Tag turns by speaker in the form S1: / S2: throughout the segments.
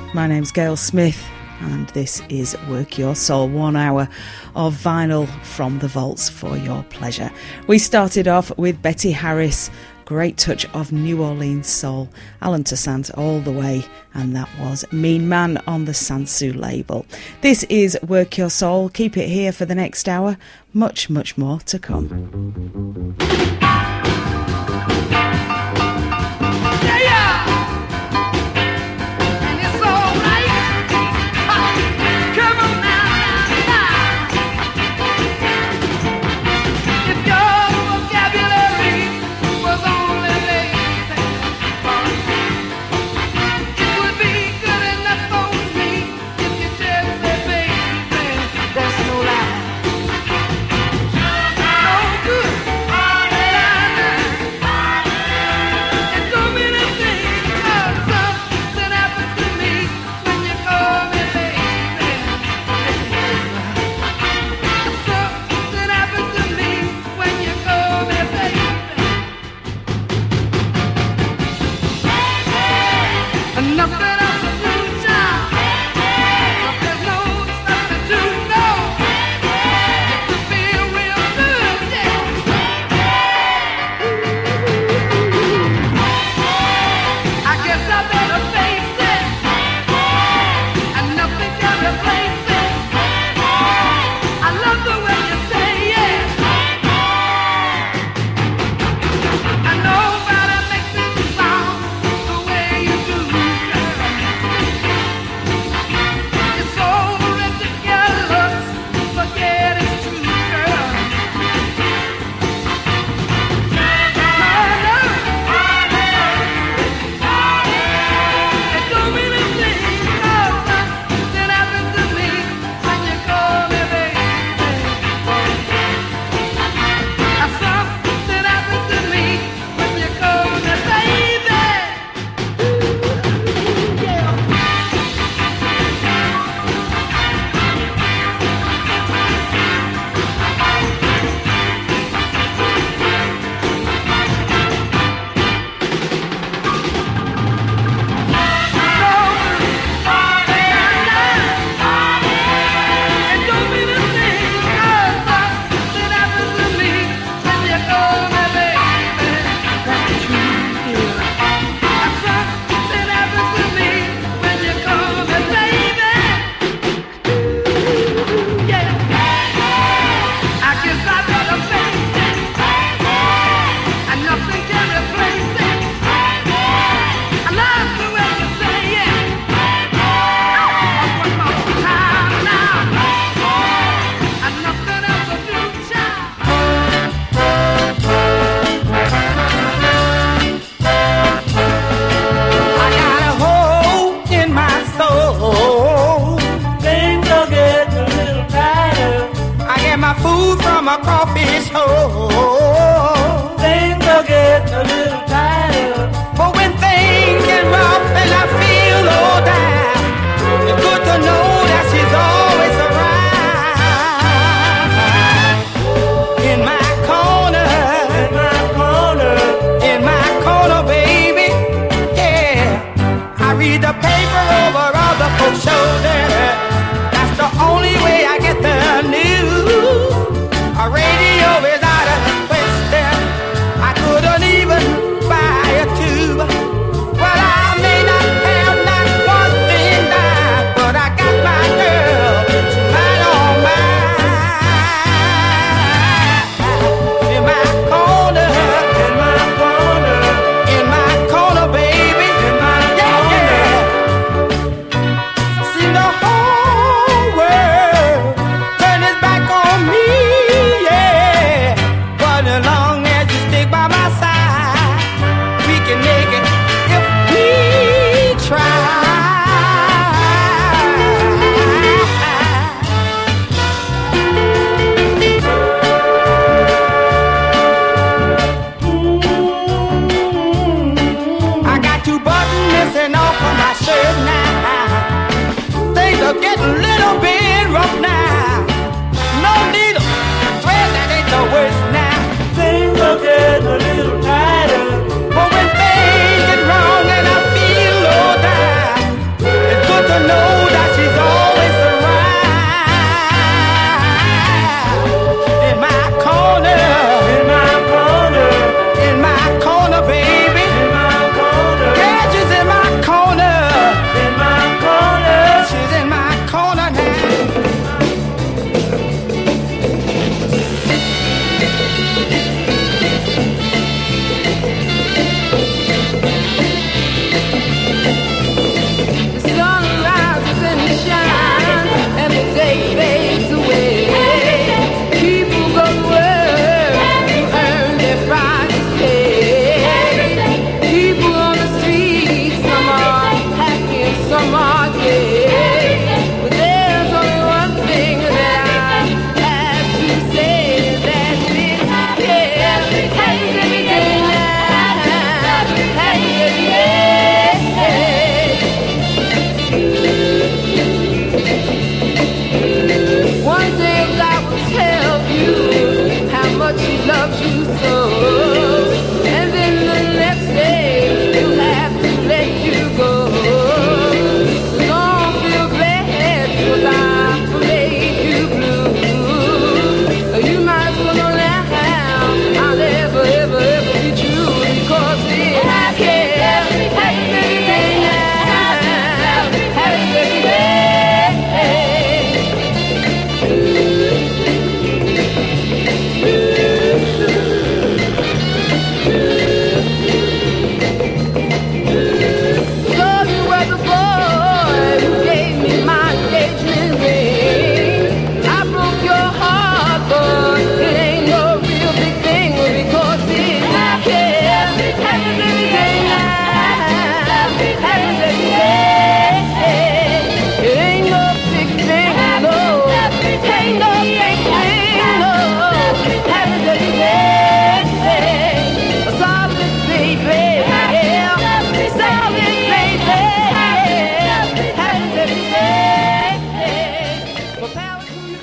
S1: My name's Gail Smith and this is Work Your Soul, 1 hour of vinyl from the vaults for your pleasure. We started off with Betty Harris, great touch of New Orleans soul, Alan Toussaint all the way, and that was Mean Man on the Sansu label. This is Work Your Soul. Keep it here for the next hour. Much, much more to come.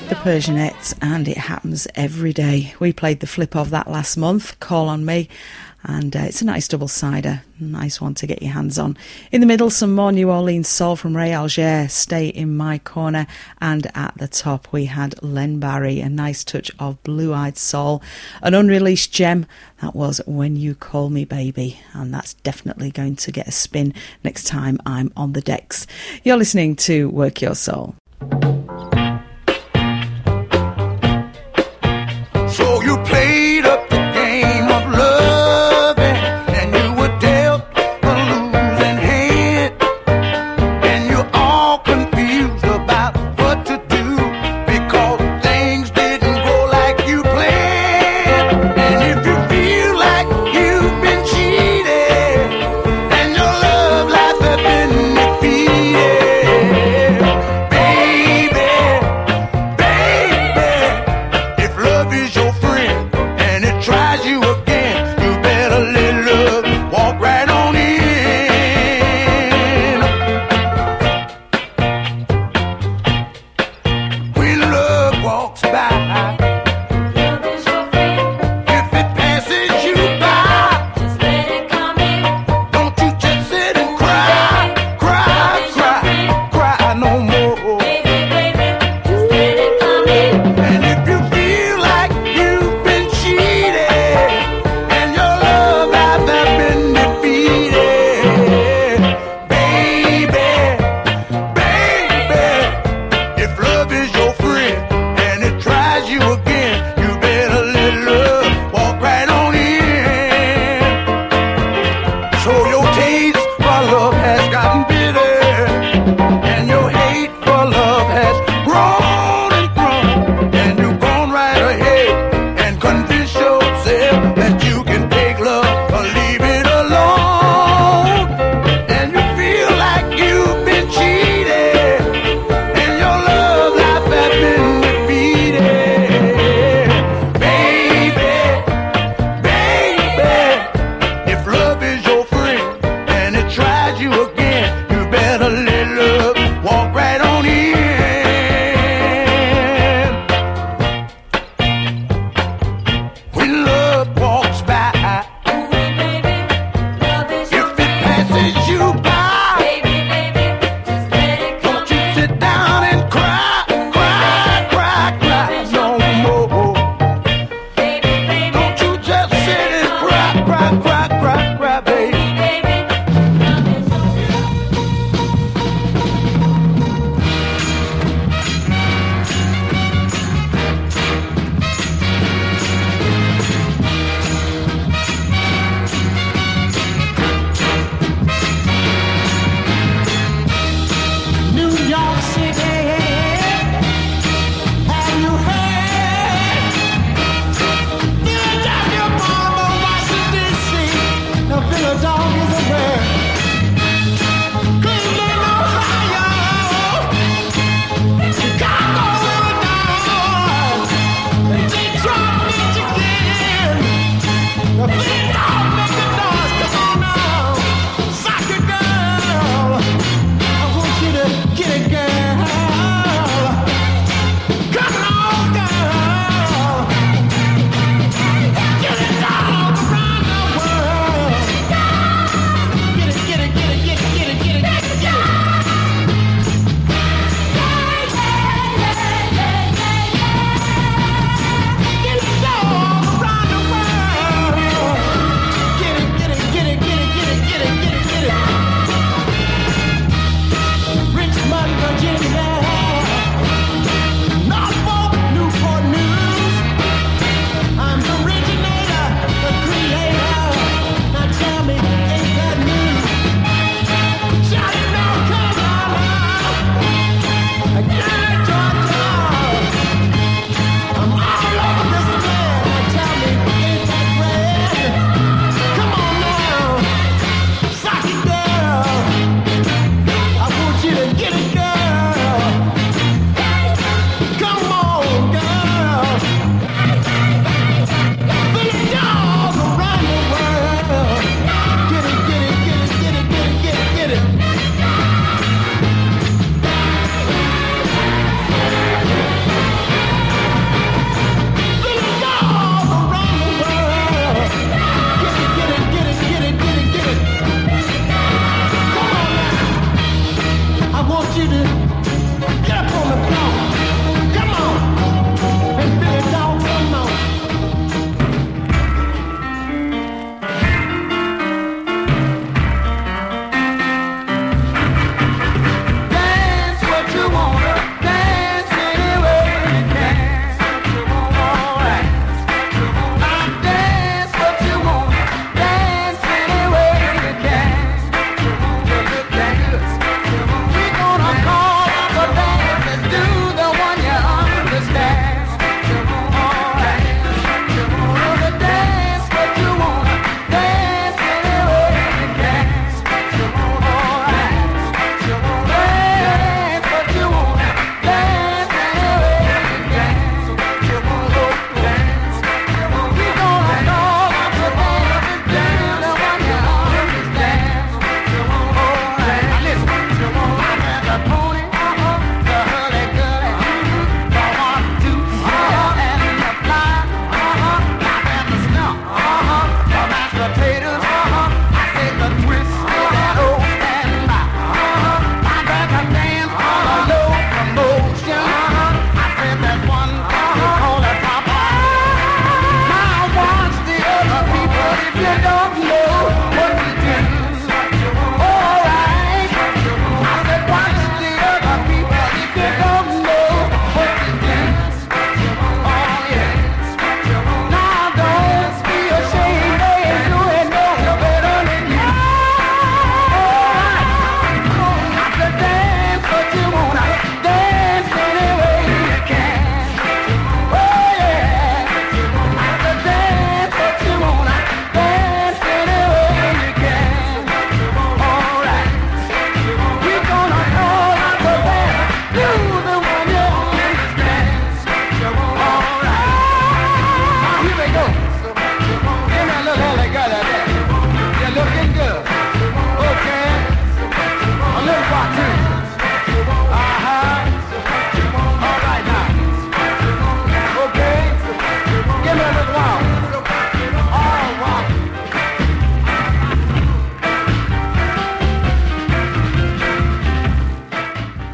S1: The Persianettes, and it happens every day. We played the flip of that last month, Call on Me, and it's a nice double-sider, nice one to get your hands on. In the middle, some more New Orleans soul from Ray Alger, Stay in My Corner, and at the top we had Len Barry, a nice touch of blue-eyed soul, an unreleased gem, that was When You Call Me Baby, and that's definitely going to get a spin next time I'm on the decks. You're listening to Work Your Soul.
S2: So you played up the game of love, and you were dealt a losing hand, and you're all confused about what to do because things didn't go like you planned. And if you feel like you've been cheated and your love life has been defeated, baby,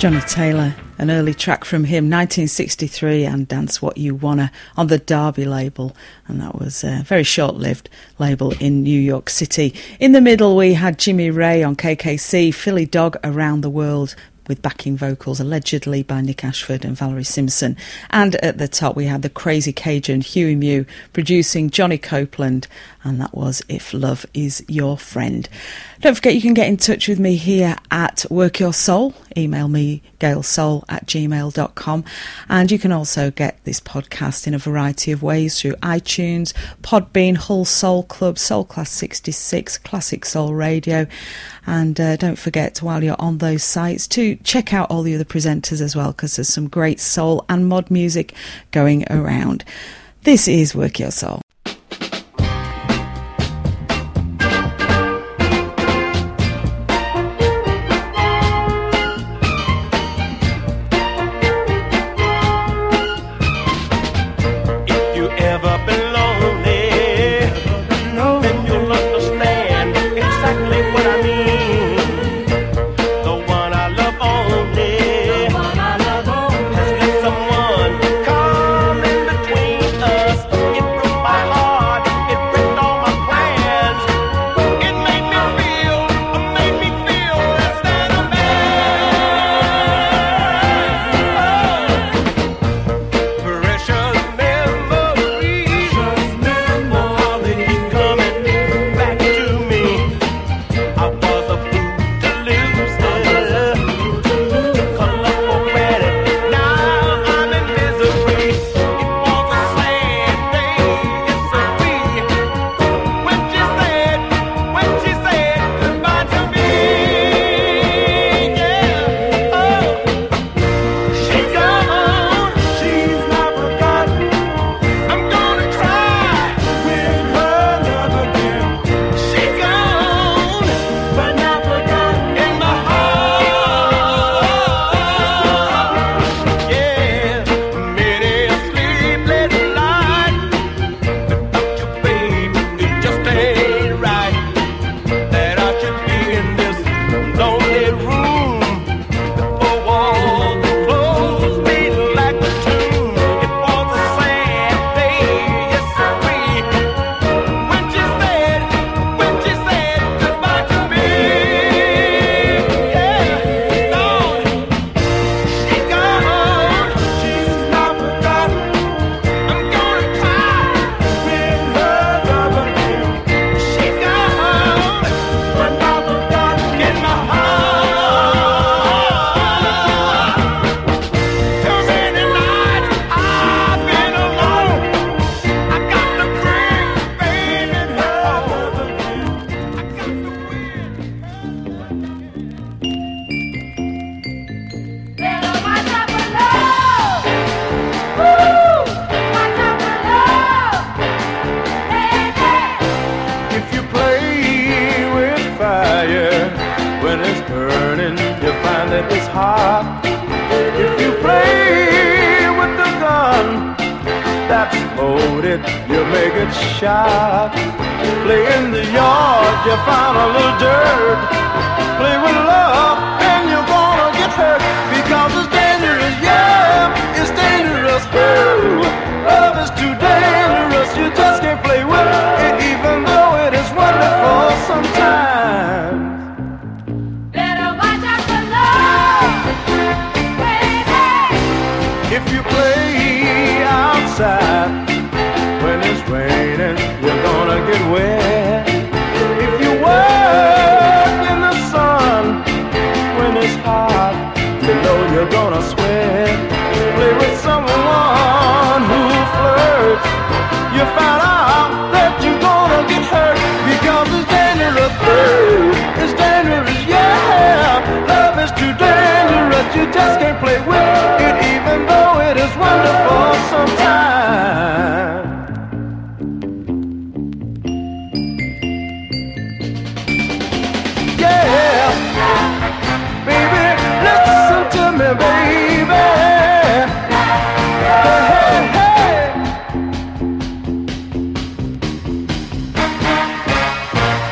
S1: Johnny Taylor, an early track from him, 1963, and Dance What You Wanna on the Derby label, and that was a very short-lived label in New York City. In the middle we had Jimmy Ray on KKC, Philly Dog Around the World, with backing vocals allegedly by Nick Ashford and Valerie Simpson. And at the top we had the Crazy Cajun Huey Mew producing Johnny Copeland, and that was If Love Is Your Friend. Don't forget you can get in touch with me here at Work Your Soul. Email me gailsoul@gmail.com, and you can also get this podcast in a variety of ways through iTunes, Podbean, Hull Soul Club, Soul Class 66, Classic Soul Radio. And don't forget, while you're on those sites, to check out all the other presenters as well, because there's some great soul and mod music going around. This is Work Your Soul.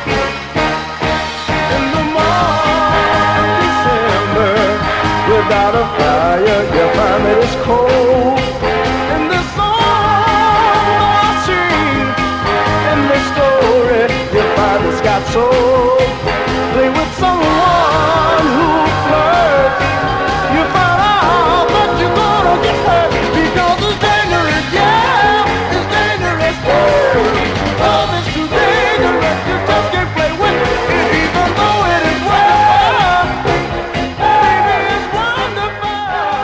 S2: Without is cold. And the song I sing, and the story your father's got sold. Play with someone who flirts, you find out that you're gonna get hurt, because it's dangerous, yeah, it's dangerous. Love is too dangerous, you just can't play with it, even though it is well. Baby, it's wonderful.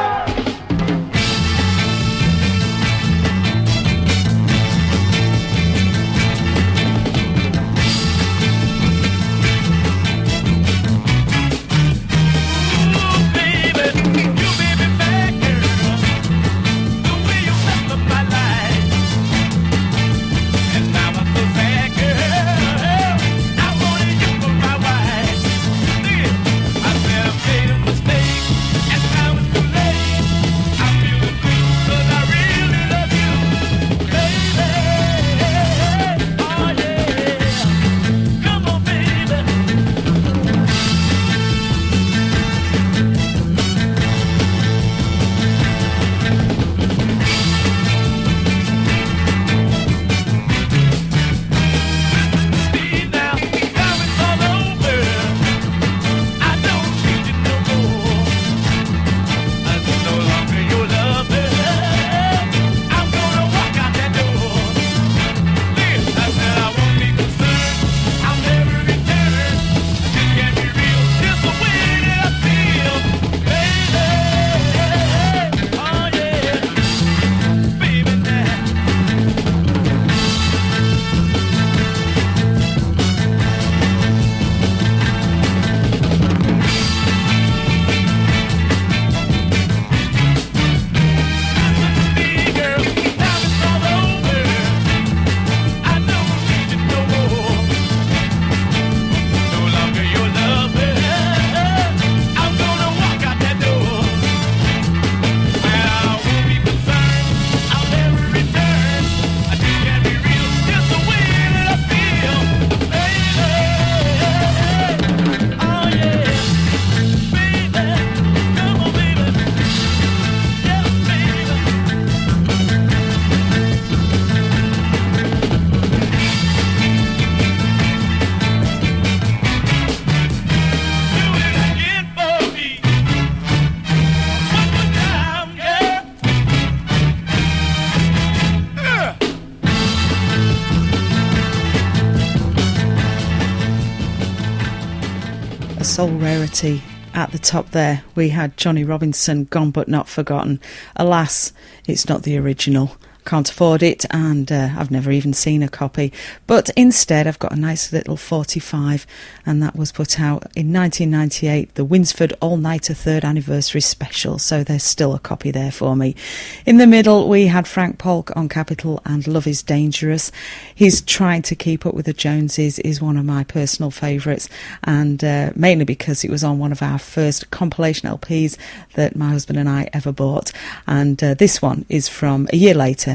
S1: Soul rarity at the top there. We had Johnny Robinson, Gone But Not Forgotten. Alas, it's not the original. Can't afford it, and I've never even seen a copy. But instead, I've got a nice little 45, and that was put out in 1998, the Winsford All-Nighter 3rd Anniversary Special, so there's still a copy there for me. In the middle, we had Frank Polk on Capitol and Love Is Dangerous. He's Trying to Keep Up with the Joneses is one of my personal favourites, and mainly because it was on one of our first compilation LPs that my husband and I ever bought, and this one is from a year later,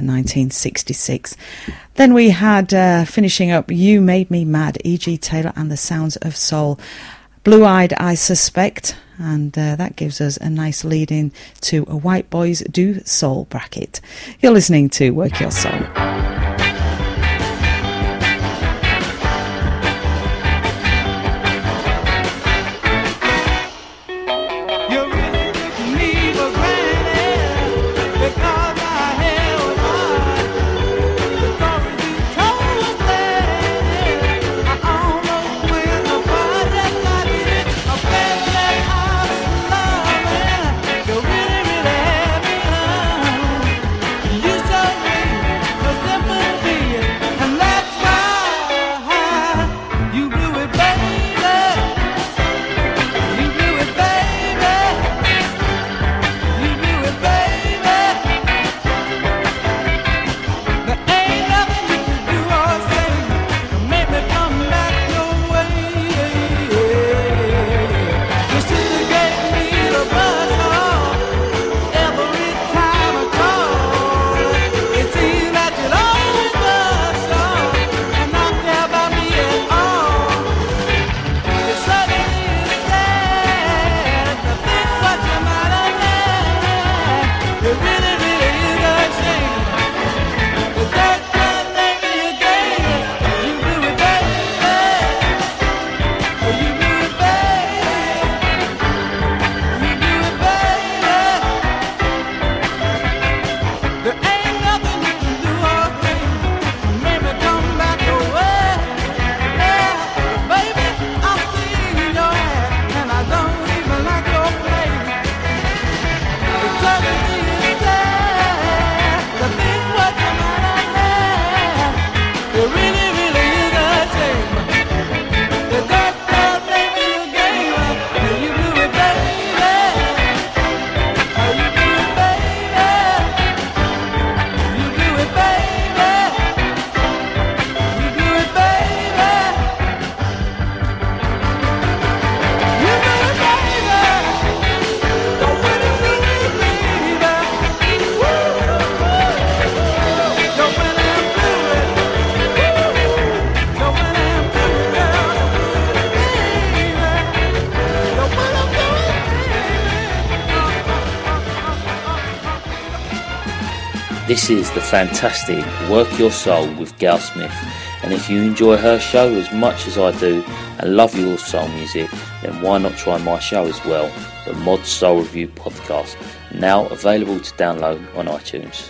S1: 1966. Then we had, finishing up, You Made Me Mad, E.G. Taylor and the Sounds of Soul. Blue Eyed, I Suspect, and that gives us a nice lead in to a White Boys Do Soul bracket. You're listening to Work Your Soul.
S2: Simple
S3: This is the fantastic Work Your Soul with Gail Smith, and if you enjoy her show as much as I do and love your soul music, then why not try my show as well, the Mod Soul Review podcast, now available to download on iTunes.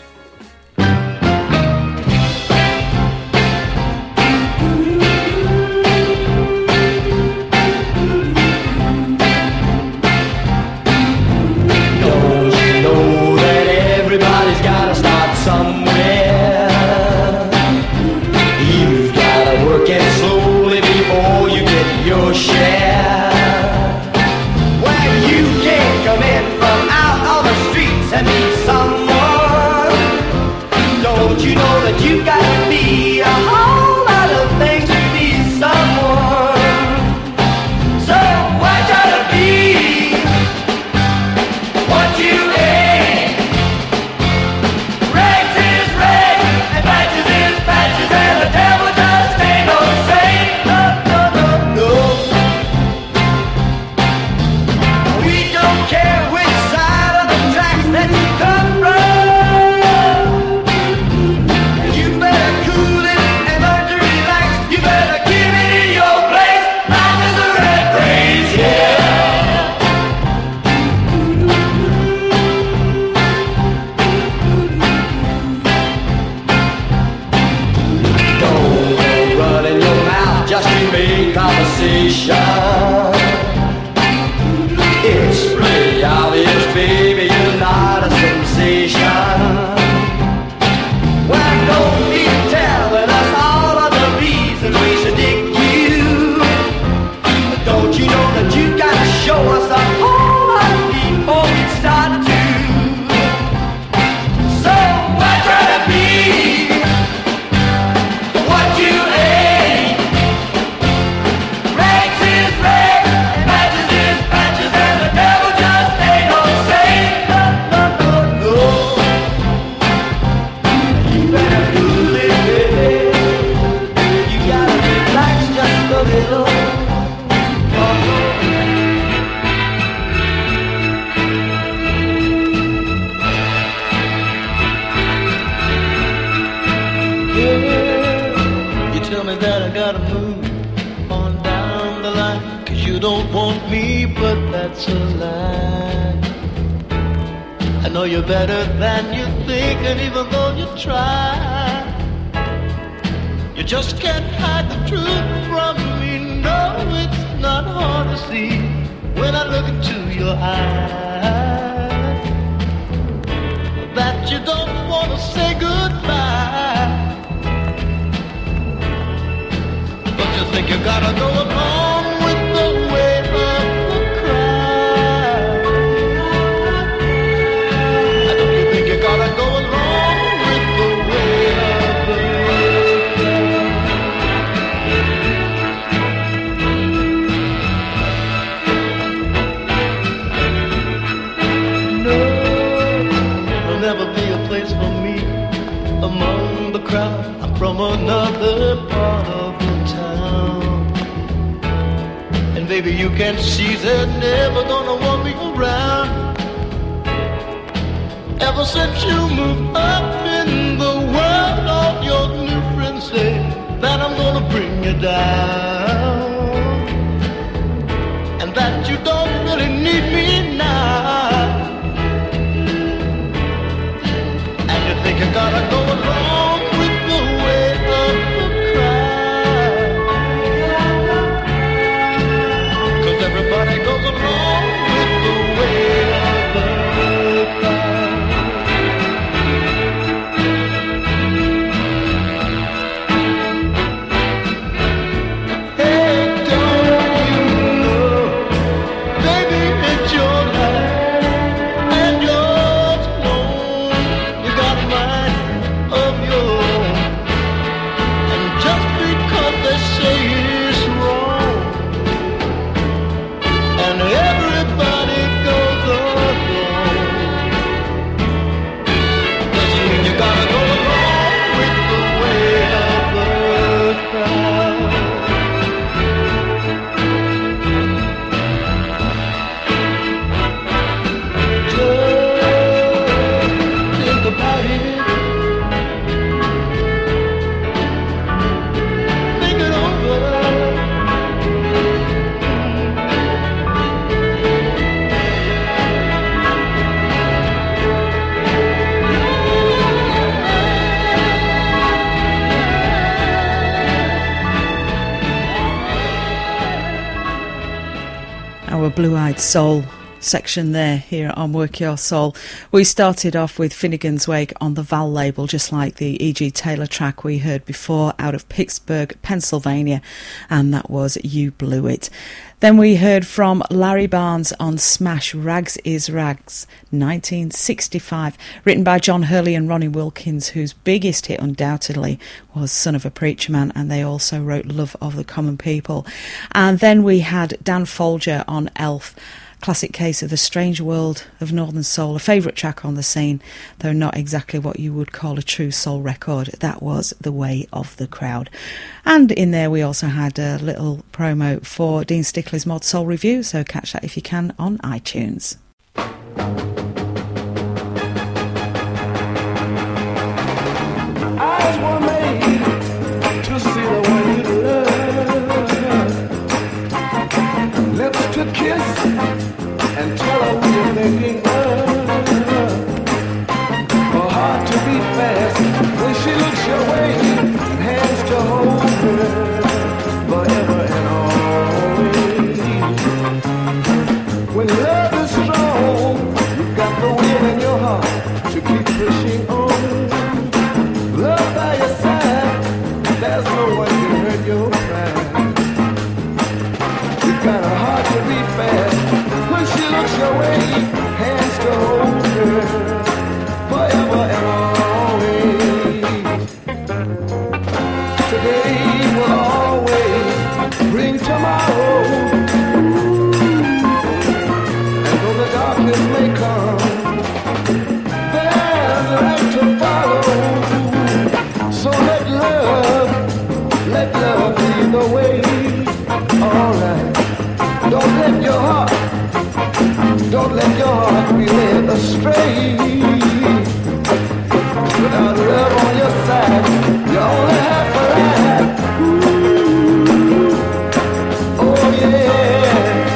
S1: Blue-Eyed Soul section there here on Work Your Soul. We started off with Finnegan's Wake on the Val label, just like the E.G. Taylor track we heard before out of Pittsburgh, Pennsylvania, and that was You Blew It. Then we heard from Larry Barnes on Smash, Rags is Rags, 1965, written by John Hurley and Ronnie Wilkins, whose biggest hit undoubtedly was Son of a Preacher Man, and they also wrote Love of the Common People. And then we had Dan Folger on Elf, classic case of the strange world of Northern Soul, a favourite track on the scene, though not exactly what you would call a true soul record. That was The Way of the Crowd. And in there we also had a little promo for Dean Stickley's Mod Soul Review, so catch that if you can on iTunes.
S2: Eyes were made to see the one you love, lips to kiss and tell her what you're thinking of. Her heart to beat fast when she looks your way, and hands to hold her forever and always. When love is strong, you've got the will in your heart to keep pushing on. Love by your side, there's no one can hurt your pride. You've got a heart to beat fast when she looks your way, hands to hold her forever and always. Today will always bring tomorrow, and though the darkness may come, there's light to follow. So let love lead the way. Alright, don't let your heart be led astray. Without love on your side, you only have to ride. Ooh, oh yeah.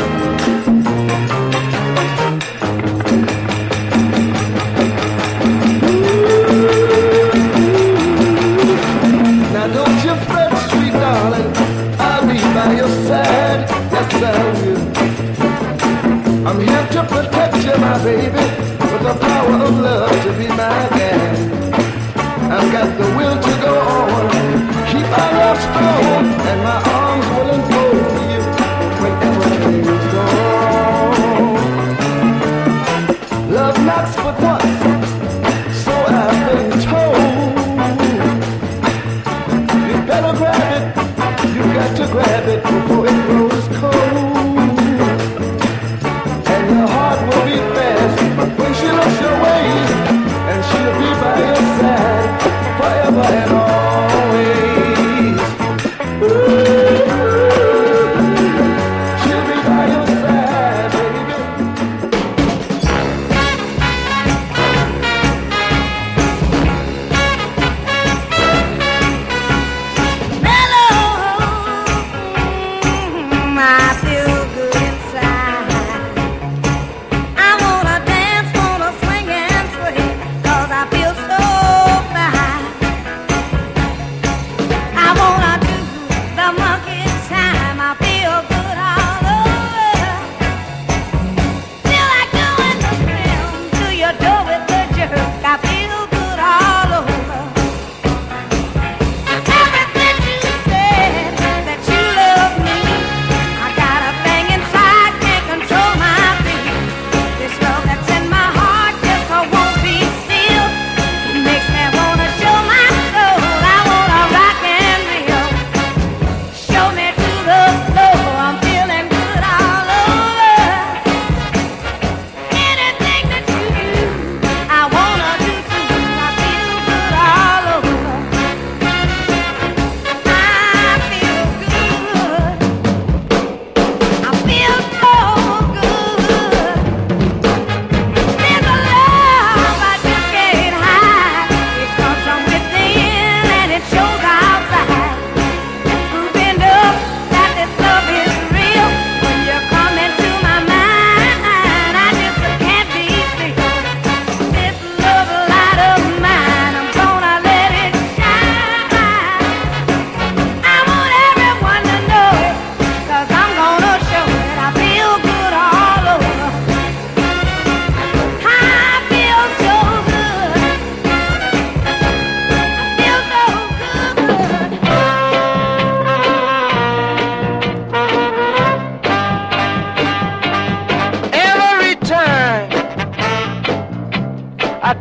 S2: Now don't you fret, sweet darling, I'll be by your side. Yes, I will. I'm here to protect you, my baby, with the power of love to be my guide. I've got the will to go on, keep my love strong, and my arms will enfold you when everything is gone. Love knocks but once, so I've been told. You better grab it, you got to grab it before it grows cold. Your heart will beat fast when she looks your way, and she'll be by your side forever and always. Ooh.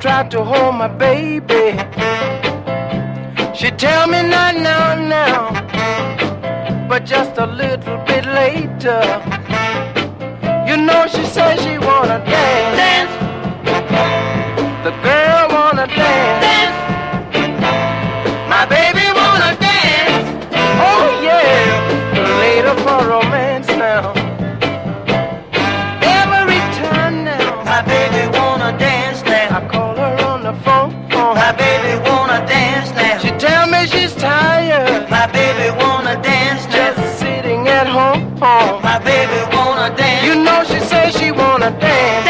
S2: tried to hold my baby. She tell me not now, but just a little bit later. You know she said she wanna dance. The girl wanna dance. My baby wanna dance. Oh yeah, later for romance now. Every time now, my baby wanna dance now. I call her on the phone. My baby wanna dance now. She tell me she's tired. My baby wanna dance now. Just sitting at home. My baby wanna dance. You know she says she wanna dance.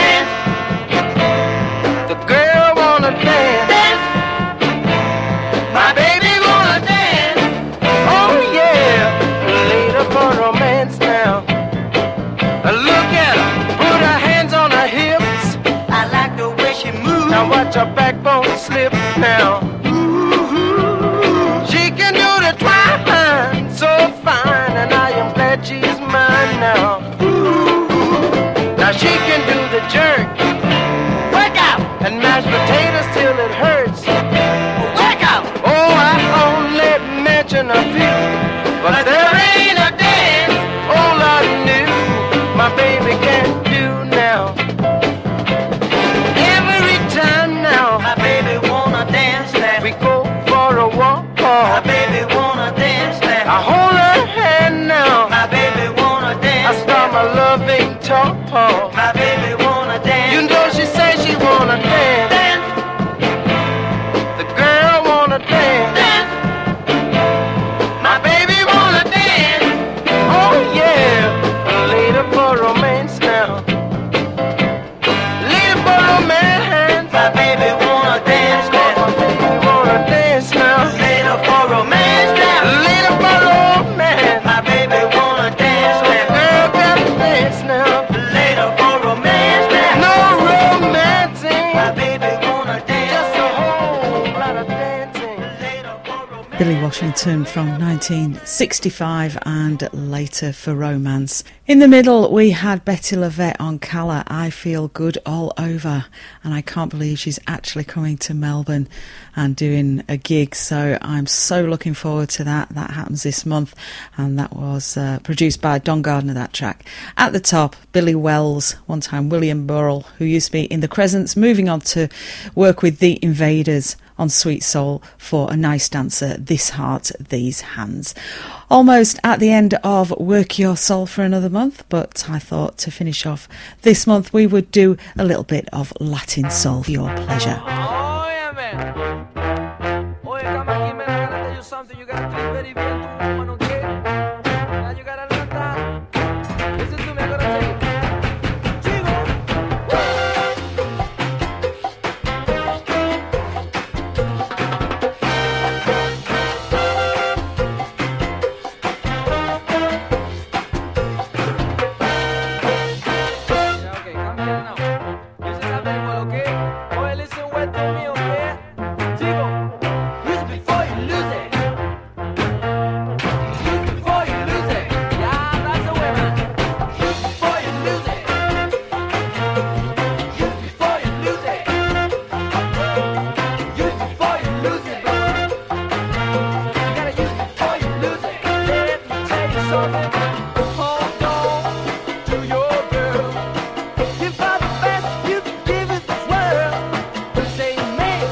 S2: The girl wanna dance. My baby wanna dance. Oh yeah, later for romance now. Look at her, put her hands on her hips. I like the way she moves. Now watch her backbone slip now. She can do the twine so fine, and I am glad she's mine now. Now she can do the jerk, work out, and mashed potatoes till it hurts. Work out. Oh, I only mention a few, but there ain't a dance all I knew my baby can't do now. Every time now, my baby wanna dance now. We go for a walk. My baby wanna dance now. I hold her hand now. My baby wanna dance. I start my loving talk. My baby wanna dance. You know she says she wanna dance. The girl wanna dance. My baby wanna dance. Oh yeah, later for romance now. Later for romance. My baby wanna dance now. My baby wanna dance now. Later for romance now. Later for romance. My baby wanna dance now. Girl gotta dance now. Later for romance now. No romancing. My baby wanna dance. Just a whole lot of dancing. Later for romance.
S1: Billy Washington from 1965 and later for romance. In the middle we had Betty Lavette on Calla, I Feel Good All Over, and I can't believe she's actually coming to Melbourne and doing a gig, so I'm so looking forward to that. That happens this month, and that was produced by Don Gardner, that track. At the top, Billy Wells, one time William Burrell, who used to be in the Crescents, moving on to work with the Invaders on Sweet Soul for A Nice Dancer, This Heart, These Hands. Almost at the end of Work Your Soul for another month, but I thought to finish off this month we would do a little bit of Latin soul for your pleasure.
S4: Oye, come aquí, me da ganas de do something. You gotta clean very bien tu mano, okay? Now you gotta learn that. Listen to me, I'm gonna tell you. Chigo. Yeah, okay, come here now. This is happening well, okay? Oye, listen well to me, okay? Chigo. Use it before you lose it. Use it before you lose it. Yeah, that's the way, man. Use it before you lose it. Use it before you lose it. Use it before you lose it, brother. You gotta use it before you lose it. Let me tell you something. Hold on to your girl. Give her the best you can give it this world. Say, man,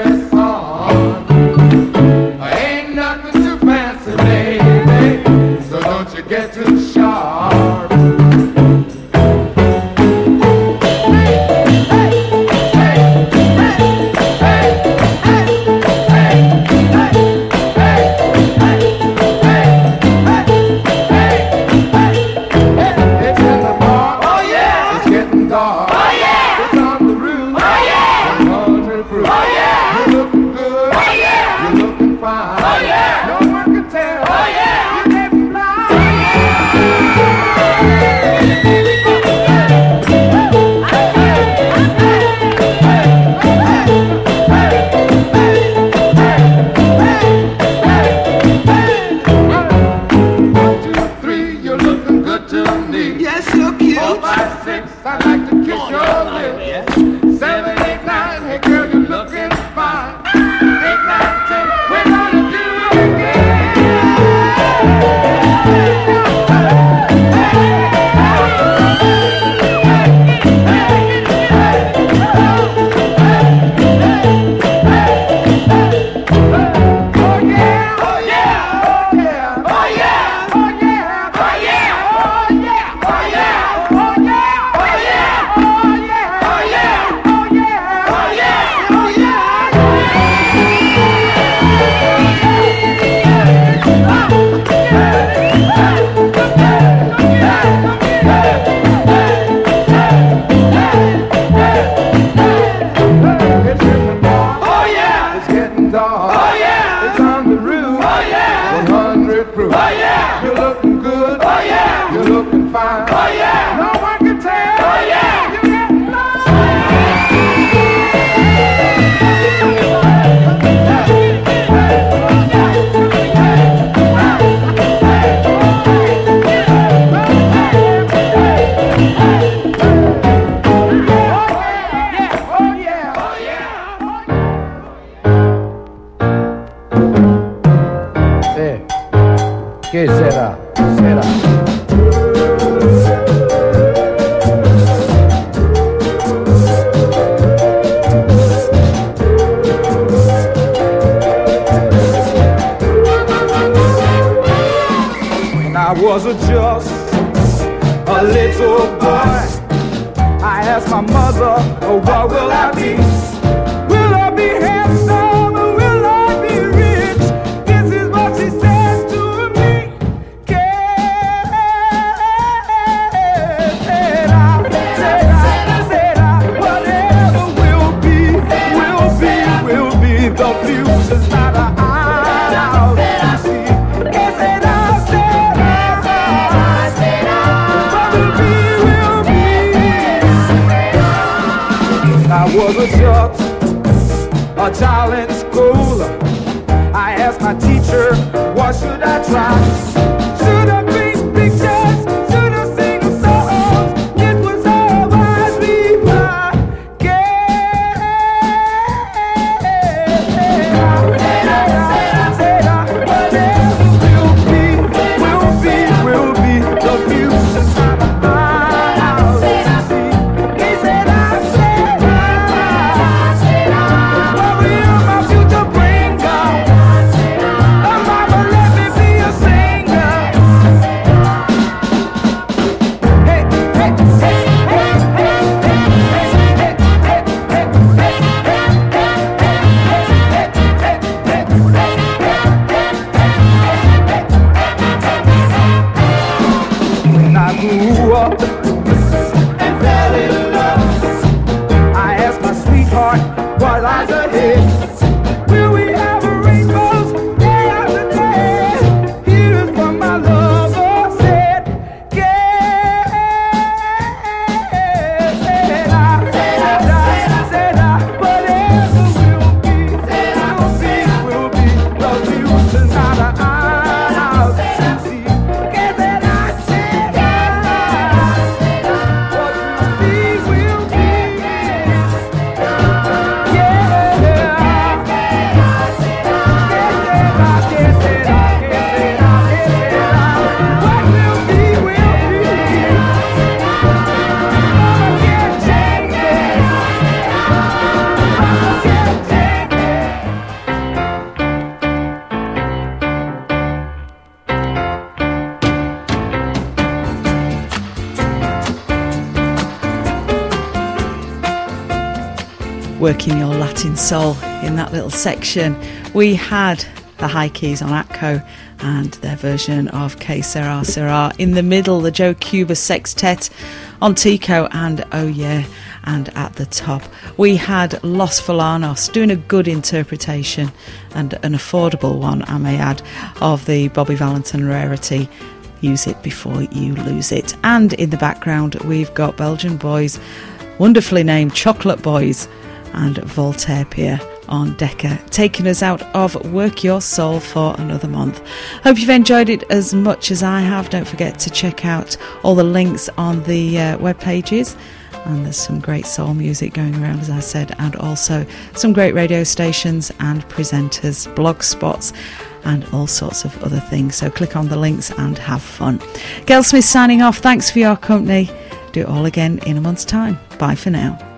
S2: dress on. Ain't nothing too fancy, baby, so don't you get too sharp.
S5: ¿Qué será? Será.
S6: When I was just a little boy, I asked my mother, oh, what will I be? Will I be handsome or will I be rich? This is what she says to me. Whatever will be. The future's not an out to see. I was a child in school. I asked my teacher, what should I try? Should I paint pictures? Should I sing songs? It was all I reply. Will be. The future's not out to see. He said, what will my future bring? Mama, let me be a singer.
S1: working your Latin soul in that little section. We had the High Keys on Atco and their version of Que Sera Sera. In the middle, the Joe Cuba Sextet on Tico and Oh Yeah. And at the top, we had Los Fulanos doing a good interpretation and an affordable one, I may add, of the Bobby Valentin rarity, Use It Before You Lose It. And in the background, we've got Belgian boys, wonderfully named Chocolate Boys, and Voltaire Pier on Decca, taking us out of Work Your Soul for another month. Hope you've enjoyed it as much as I have. Don't forget to check out all the links on the web pages. And there's some great soul music going around, as I said, and also some great radio stations and presenters, blog spots, and all sorts of other things. So click on the links and have fun. Gail Smith signing off. Thanks for your company. Do it all again in a month's time. Bye for now.